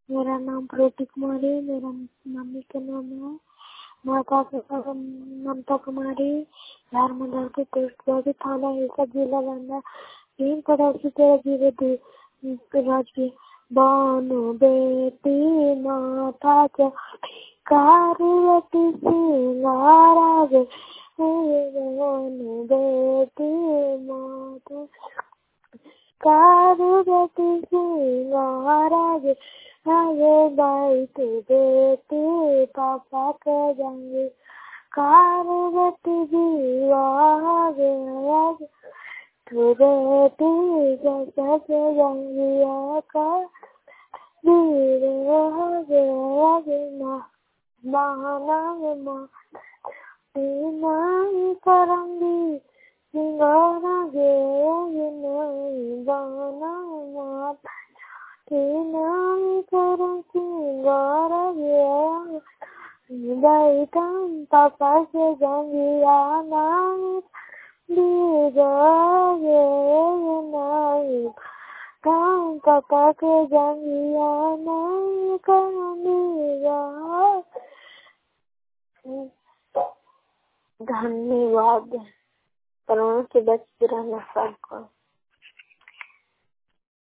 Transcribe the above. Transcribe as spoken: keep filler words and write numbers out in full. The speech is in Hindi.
मेरा नाम प्रीति कुमारी, मेरा मम्मी का नाम है माता नाम ममता कुमारी, बिहार मंडल के पोस्ट बॉडी थाना हिलसा जिला बांदा तीन पड़ोसी तेरा जीवे दी राज्य बानो बेटी माता च कारवती सिंगारा गे बानो बेटी माता कारवती सिंगारा गे आगे बाई तू बेटी पापा के जाएंगे कारवती विवाह गया तू बेटी जैसे से जाएंगी आका विवाह गया गया बहाना माँ नहीं करूंगी सिंगारा गया नहीं बहाना माँ नहीं करूँ सिंगारा गया बैठम पापा से जाऊंगी आना दीवागे नहीं काम पापा के जाऊंगी आना करूँगा। धन्यवाद। करोड़ों के बच रहना सबको।